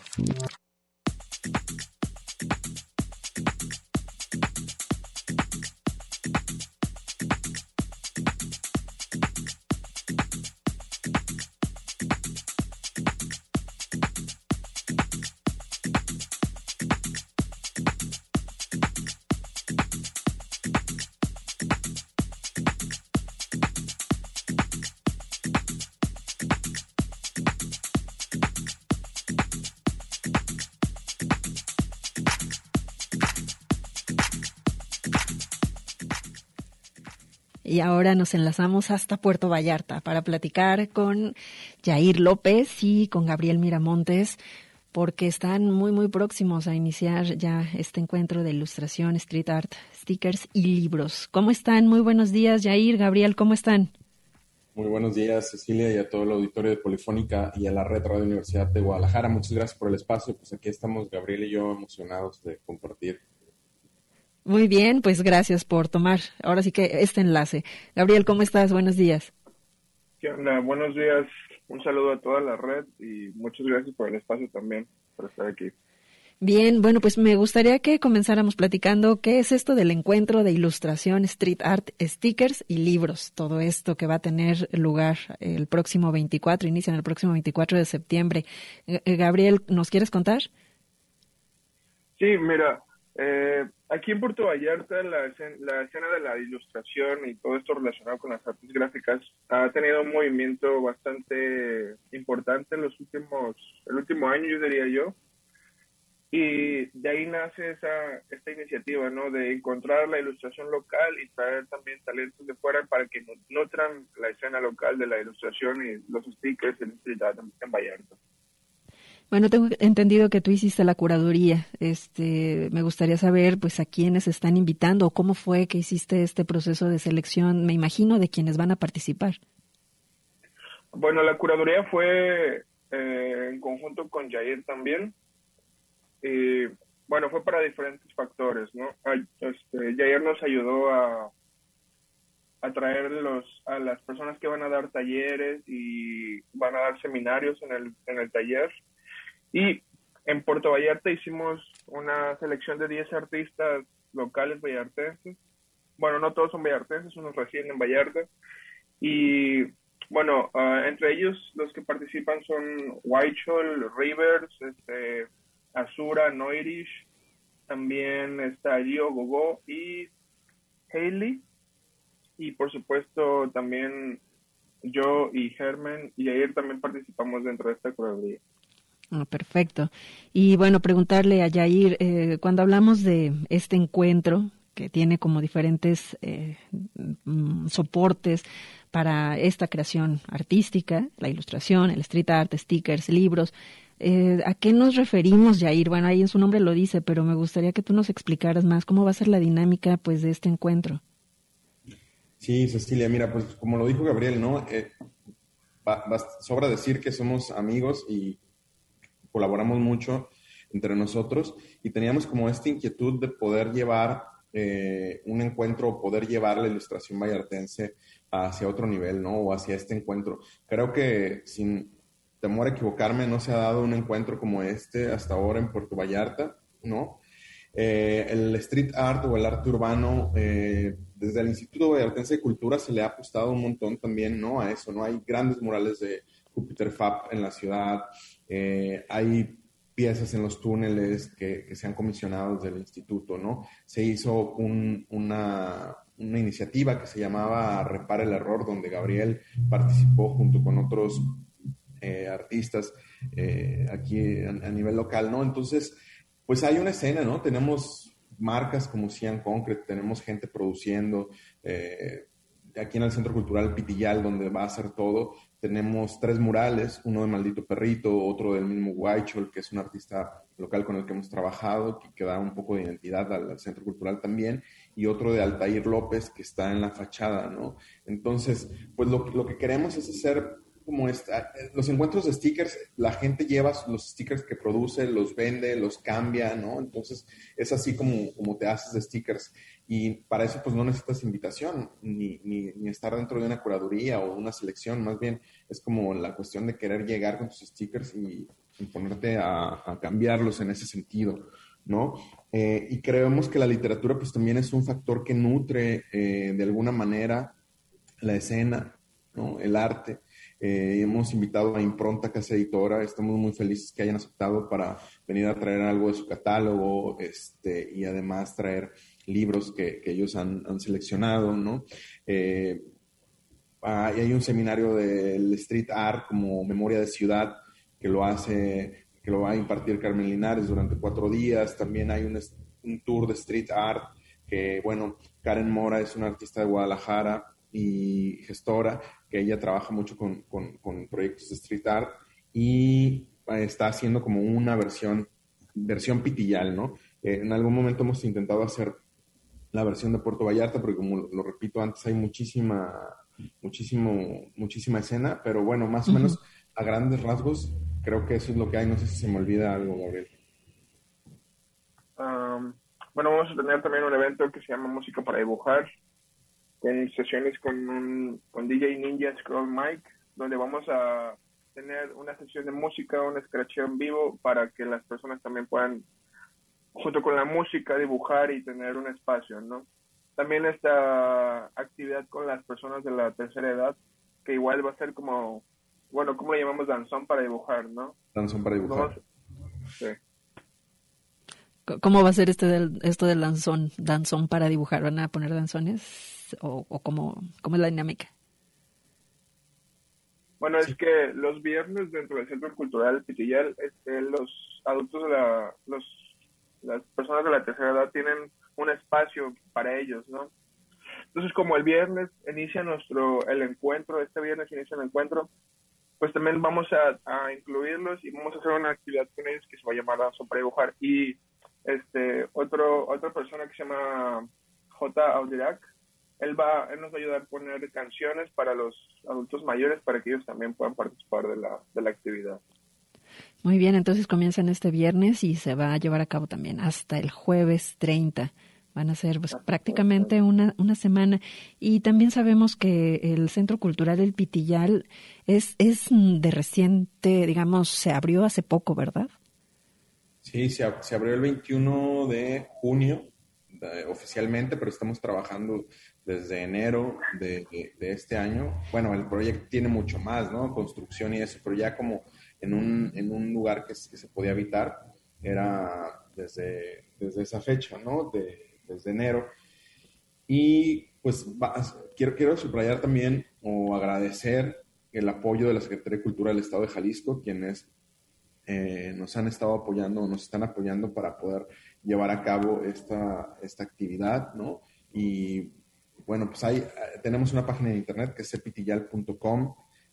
Speaker 2: Y ahora nos enlazamos hasta Puerto Vallarta para platicar con Yair López y con Gabriel Miramontes, porque están muy, muy próximos a iniciar ya este encuentro de ilustración, street art, stickers y libros. ¿Cómo están? Muy buenos días, Yair, Gabriel, ¿cómo están?
Speaker 7: Muy buenos días, Cecilia, y a todo el auditorio de Polifónica y a la Red Radio Universidad de Guadalajara. Muchas gracias por el espacio. Pues aquí estamos, Gabriel y yo, emocionados de compartir.
Speaker 2: Muy bien, pues gracias por tomar ahora sí que este enlace. Gabriel, ¿cómo estás? Buenos días.
Speaker 8: ¿Qué onda? Buenos días. Un saludo a toda la red y muchas gracias por el espacio también, por estar aquí.
Speaker 2: Bien, bueno, pues me gustaría que comenzáramos platicando qué es esto del encuentro de ilustración, street art, stickers y libros. Todo esto que va a tener lugar el próximo veinticuatro, inician el próximo veinticuatro de septiembre. Gabriel, ¿nos quieres contar?
Speaker 8: Sí, mira, eh, aquí en Puerto Vallarta la escena, la escena de la ilustración y todo esto relacionado con las artes gráficas ha tenido un movimiento bastante importante en los últimos, el último año, yo diría yo. Y de ahí nace esa esta iniciativa, ¿no? De encontrar la ilustración local y traer también talentos de fuera para que nutran la escena local de la ilustración y los stickers en street art en Vallarta.
Speaker 2: Bueno, tengo entendido que tú hiciste la curaduría. Este, me gustaría saber, pues, a quiénes están invitando o cómo fue que hiciste este proceso de selección, me imagino, de quienes van a participar.
Speaker 8: Bueno, la curaduría fue eh, en conjunto con Yair también. Y bueno, fue para diferentes factores, ¿no? Este, Yair nos ayudó a, a traer los, a las personas que van a dar talleres y van a dar seminarios en el, en el taller. Y en Puerto Vallarta hicimos una selección de diez artistas locales vallartenses. Bueno, no todos son vallartenses, unos residen en Vallarta. Y bueno, uh, entre ellos los que participan son Whitehall, Rivers, este... Azura, Noirish, también está Gio Gogo y Hailey, y por supuesto también yo y Germen y ayer también participamos dentro de esta curaduría.
Speaker 2: Oh, perfecto. Y bueno, preguntarle a Yair, eh, cuando hablamos de este encuentro que tiene como diferentes eh, soportes para esta creación artística, la ilustración, el street art, stickers, libros, Eh, ¿A qué nos referimos, Jair? Bueno, ahí en su nombre lo dice, pero me gustaría que tú nos explicaras más cómo va a ser la dinámica pues de este encuentro.
Speaker 7: Sí, Cecilia, mira, pues como lo dijo Gabriel, ¿no? Eh, va, va, sobra decir que somos amigos y colaboramos mucho entre nosotros y teníamos como esta inquietud de poder llevar eh, un encuentro o poder llevar la ilustración vallartense hacia otro nivel, ¿no? O hacia este encuentro. Creo que sin temor a equivocarme, no se ha dado un encuentro como este hasta ahora en Puerto Vallarta, ¿no? Eh, el street art o el arte urbano, eh, desde el Instituto Vallartense de Cultura se le ha apostado un montón también, ¿no? A eso, ¿no? Hay grandes murales de Júpiter Fab en la ciudad, eh, hay piezas en los túneles que, que se han comisionado desde el instituto, ¿no? Se hizo un, una, una iniciativa que se llamaba Repara el Error, donde Gabriel participó junto con otros eh, artistas eh, aquí a, a nivel local, ¿no? Entonces, pues hay una escena, ¿no? Tenemos marcas como Cian Concrete, tenemos gente produciendo, eh, aquí en el Centro Cultural Pitillal, donde va a hacer todo, tenemos tres murales, uno de Maldito Perrito, otro del mismo Guaychol, que es un artista local con el que hemos trabajado, que, que da un poco de identidad al, al Centro Cultural también, y otro de Altair López, que está en la fachada, ¿no? Entonces, pues lo, lo que queremos es hacer como esta, los encuentros de stickers, la gente lleva los stickers que produce, los vende, los cambia, ¿no? Entonces, es así como, como te haces de stickers. Y para eso, pues, no necesitas invitación, ni, ni, ni estar dentro de una curaduría o una selección. Más bien, es como la cuestión de querer llegar con tus stickers y, y ponerte a, a cambiarlos en ese sentido, ¿no? Eh, y creemos que la literatura, pues, también es un factor que nutre, eh, de alguna manera, la escena, ¿no? El arte. Eh, hemos invitado a Impronta Casa Editora, estamos muy felices que hayan aceptado para venir a traer algo de su catálogo, este, y además traer libros que, que ellos han, han seleccionado, ¿no? Eh, ah, y hay un seminario del Street Art como Memoria de Ciudad que lo hace, que lo va a impartir Carmen Linares durante cuatro días. También hay un, un tour de Street Art que, bueno, Karen Mora es una artista de Guadalajara y gestora, que ella trabaja mucho con, con, con proyectos de street art y está haciendo como una versión, versión pitillal, ¿no? Eh, en algún momento hemos intentado hacer la versión de Puerto Vallarta, porque como lo, lo repito antes, hay muchísima, muchísimo, muchísima escena, pero bueno, más o uh-huh. menos a grandes rasgos, creo que eso es lo que hay. No sé si se me olvida algo, Gabriel.
Speaker 8: Um, bueno, vamos a tener también un evento que se llama Música para Dibujar, con sesiones con, un, con D J Ninja Scroll Mike, donde vamos a tener una sesión de música, un scratcheo en vivo para que las personas también puedan, junto con la música, dibujar y tener un espacio, ¿no? También esta actividad con las personas de la tercera edad, que igual va a ser como, bueno, ¿cómo le llamamos? Danzón para dibujar, ¿no?
Speaker 7: Danzón para dibujar.
Speaker 8: Vamos, sí.
Speaker 2: ¿Cómo va a ser este del, esto del danzón, danzón para dibujar? ¿Van a poner danzones? ¿O, o cómo, cómo es la dinámica?
Speaker 8: Bueno, es que los viernes dentro del Centro Cultural Pitillal, este, los adultos de la, los, las personas de la tercera edad tienen un espacio para ellos, ¿no? Entonces, como el viernes inicia nuestro, el encuentro, este viernes inicia el encuentro, pues también vamos a, a incluirlos y vamos a hacer una actividad con ellos que se va a llamar Danzón para Dibujar. Y este otro otra persona que se llama J. Audirac, Él, va, él nos va a ayudar a poner canciones para los adultos mayores para que ellos también puedan participar de la, de la actividad.
Speaker 2: Muy bien, entonces comienzan este viernes y se va a llevar a cabo también hasta el jueves treinta. Van a ser pues, prácticamente una, una semana. Y también sabemos que el Centro Cultural El Pitillal es, es de reciente, digamos, se abrió hace poco, ¿verdad?
Speaker 7: Sí, se, se abrió el veintiuno de junio de, oficialmente, pero estamos trabajando desde enero de, de, de este año. Bueno, el proyecto tiene mucho más, ¿no? Construcción y eso, pero ya como en un, en un lugar que, que se podía habitar, era desde, desde esa fecha, ¿no? De, desde enero. Y pues va, quiero, quiero subrayar también o agradecer el apoyo de la Secretaría de Cultura del Estado de Jalisco, quienes eh, nos han estado apoyando, nos están apoyando para poder llevar a cabo esta, esta actividad, ¿no? Y bueno, pues hay, tenemos una página de internet que es cepitillal punto com,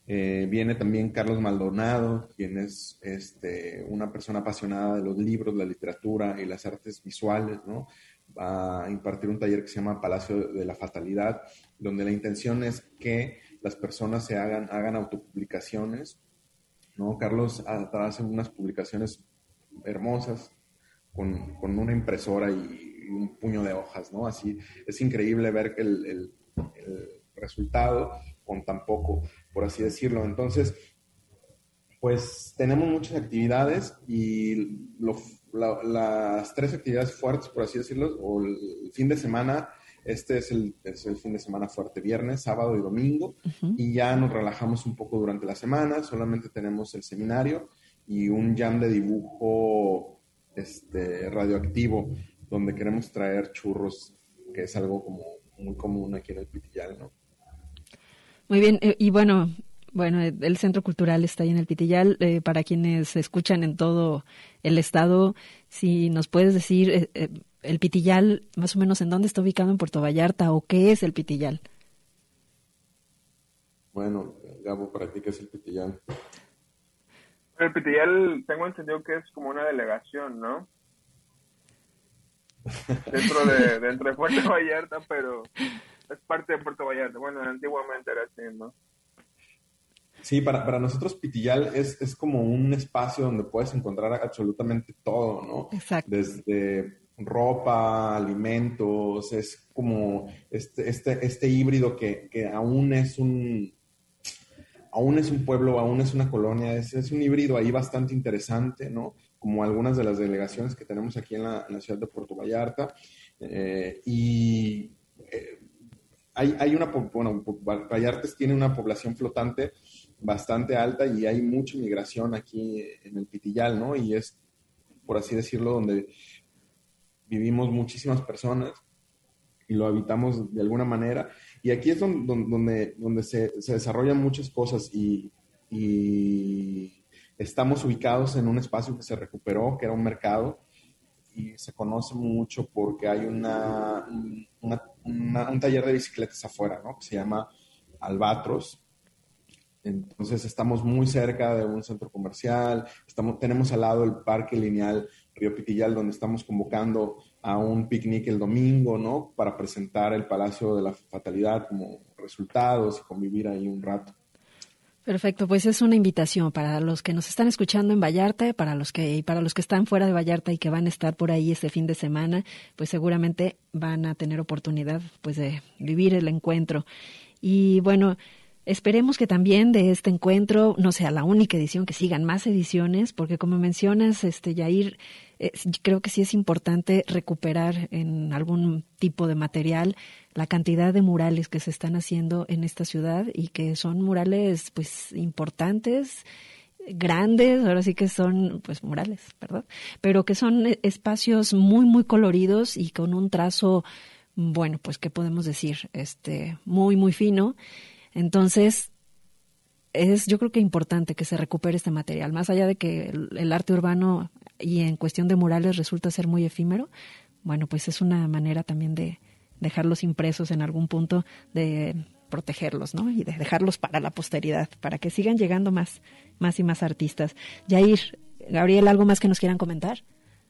Speaker 7: Eh, viene también Carlos Maldonado, quien es este, una persona apasionada de los libros, la literatura y las artes visuales, ¿no? Va a impartir un taller que se llama Palacio de la Fatalidad, donde la intención es que las personas se hagan, hagan autopublicaciones, ¿no? Carlos hace unas publicaciones hermosas con, con una impresora y, y un puño de hojas, ¿no? Así es increíble ver el, el, el resultado con tan poco, por así decirlo. Entonces, pues tenemos muchas actividades y lo, la, las tres actividades fuertes, por así decirlo, o el fin de semana, este es el, es el fin de semana fuerte, viernes, sábado y domingo, uh-huh. Y ya nos relajamos un poco durante la semana, solamente tenemos el seminario y un jam de dibujo este, radioactivo, donde queremos traer churros, que es algo como muy común aquí en el Pitillal, ¿no?
Speaker 2: Muy bien, eh, y bueno, bueno, el Centro Cultural está ahí en el Pitillal. Eh, para quienes escuchan en todo el estado, si nos puedes decir eh, eh, el Pitillal, más o menos en dónde está ubicado en Puerto Vallarta o qué es el Pitillal.
Speaker 7: Bueno, Gabo, ¿para ti qué es el Pitillal?
Speaker 8: El Pitillal, tengo entendido que es como una delegación, ¿no? dentro de dentro de Puerto Vallarta, pero es parte de Puerto Vallarta. Bueno, antiguamente era así, ¿no?
Speaker 7: Sí, para, para nosotros Pitillal es, es como un espacio donde puedes encontrar absolutamente todo, ¿no?
Speaker 2: Exacto.
Speaker 7: Desde ropa, alimentos, es como este, este, este híbrido que, que aún es un aún es un pueblo, aún es una colonia, es, es un híbrido ahí bastante interesante, ¿no? Como algunas de las delegaciones que tenemos aquí en la, en la ciudad de Puerto Vallarta. Eh, y eh, hay, hay una, bueno, Vallarta tiene una población flotante bastante alta y hay mucha migración aquí en el Pitillal, ¿no? Y es, por así decirlo, donde vivimos muchísimas personas y lo habitamos de alguna manera. Y aquí es donde, donde, donde se, se desarrollan muchas cosas y, y estamos ubicados en un espacio que se recuperó, que era un mercado, y se conoce mucho porque hay una, una, una, un taller de bicicletas afuera, ¿no? Que se llama Albatros. Entonces estamos muy cerca de un centro comercial, estamos, tenemos al lado el Parque Lineal Río Pitillal, donde estamos convocando a un picnic el domingo, ¿no? Para presentar el Palacio de la Fatalidad como resultados y convivir ahí un rato.
Speaker 2: Perfecto, pues es una invitación para los que nos están escuchando en Vallarta, para los que y para los que están fuera de Vallarta y que van a estar por ahí este fin de semana, pues seguramente van a tener oportunidad pues de vivir el encuentro. Y bueno, esperemos que también de este encuentro no sea la única edición, que sigan más ediciones, porque como mencionas, este Yair, eh, creo que sí es importante recuperar en algún tipo de material la cantidad de murales que se están haciendo en esta ciudad y que son murales pues importantes, grandes, ahora sí que son pues murales, ¿verdad? Pero que son espacios muy, muy coloridos y con un trazo, bueno, pues qué podemos decir, este, muy, muy fino. Entonces, es yo creo que importante que se recupere este material, más allá de que el, el arte urbano y en cuestión de murales resulta ser muy efímero. Bueno, pues es una manera también de dejarlos impresos en algún punto, de protegerlos, ¿no? Y de dejarlos para la posteridad, para que sigan llegando más, más y más artistas. Yair, Gabriel, ¿algo más que nos quieran comentar?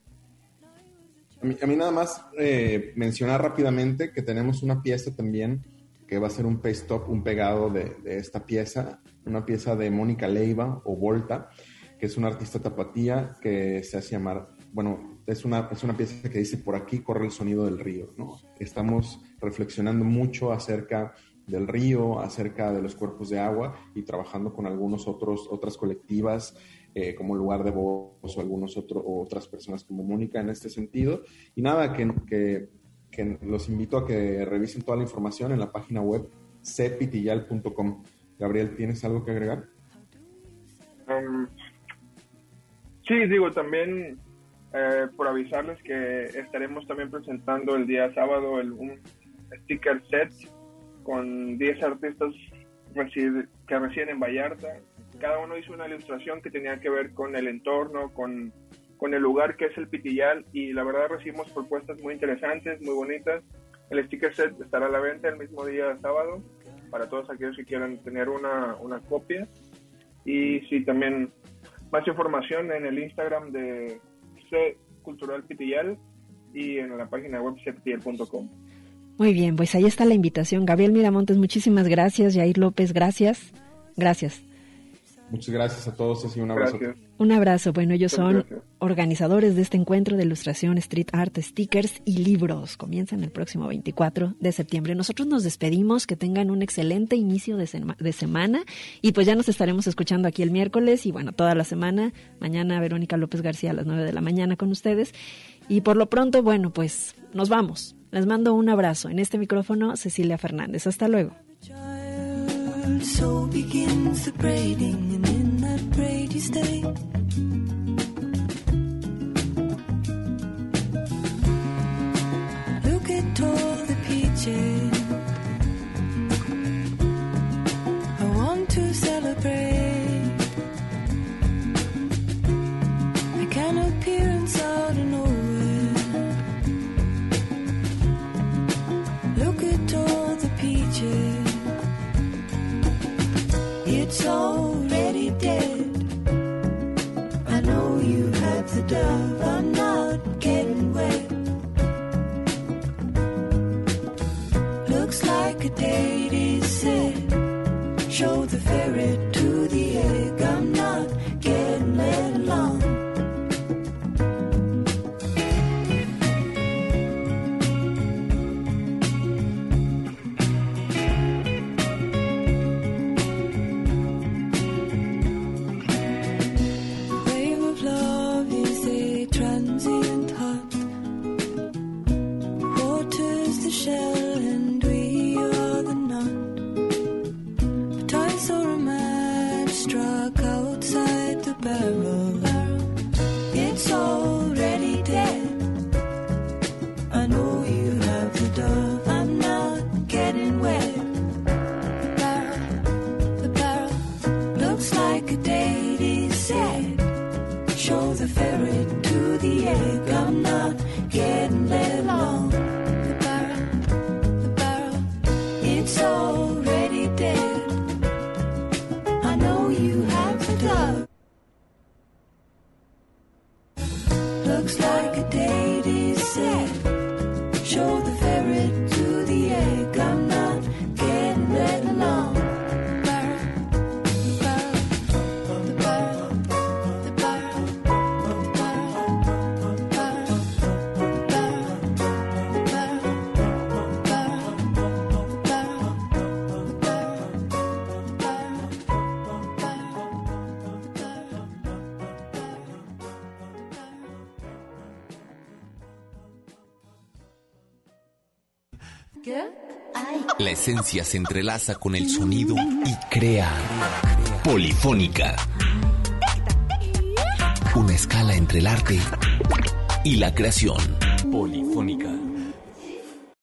Speaker 7: A mí, a mí nada más eh, mencionar rápidamente que tenemos una pieza también que va a ser un paste-up, un pegado de, de esta pieza, una pieza de Mónica Leiva o Volta, que es una artista tapatía que se hace llamar, bueno, es una, es una pieza que dice por aquí corre el sonido del río, ¿no? Estamos reflexionando mucho acerca del río, acerca de los cuerpos de agua y trabajando con algunos otros, otras colectivas eh, como Lugar de Voz o algunos otros, o otras personas como Mónica en este sentido. Y nada, que, que, que los invito a que revisen toda la información en la página web c pitillal punto com. Gabriel, ¿tienes algo que agregar?
Speaker 8: Um, sí, digo, también eh, por avisarles que estaremos también presentando el día sábado el, un sticker set con diez artistas reside, que residen en Vallarta. Cada uno hizo una ilustración que tenía que ver con el entorno, con, con el lugar que es el Pitillal, y la verdad recibimos propuestas muy interesantes, muy bonitas. El sticker set estará a la venta el mismo día sábado. para todos aquellos que quieran tener una, una copia. Y sí, también más información en el Instagram de C Cultural Pitillal y en la página web c pitillal punto com.
Speaker 2: Muy bien, pues ahí está la invitación. Gabriel Miramontes, muchísimas gracias. Yair López, gracias. Gracias.
Speaker 7: Muchas gracias a todos, así un abrazo.
Speaker 8: Gracias.
Speaker 2: Un abrazo. Bueno, ellos son
Speaker 8: Gracias.
Speaker 2: organizadores de este encuentro de ilustración, street art, stickers y libros. Comienzan el próximo veinticuatro de septiembre. Nosotros nos despedimos, que tengan un excelente inicio de, sema- de semana y pues ya nos estaremos escuchando aquí el miércoles y bueno, toda la semana. Mañana Verónica López García a las nueve de la mañana con ustedes. Y por lo pronto, bueno, pues nos vamos. Les mando un abrazo. En este micrófono, Cecilia Fernández. Hasta luego.
Speaker 9: So begins the braiding, and in that braid you stay. Look at all the peaches I want to celebrate. I can appearance out of nowhere. Look at all the peaches. It's already dead. I know you have the dove. I'm not getting wet. Looks like a date is set. Show the ferret to the egg. I'm not getting let along.
Speaker 1: La esencia se entrelaza con el sonido y crea Polifónica. Una escala entre el arte y la creación. Polifónica.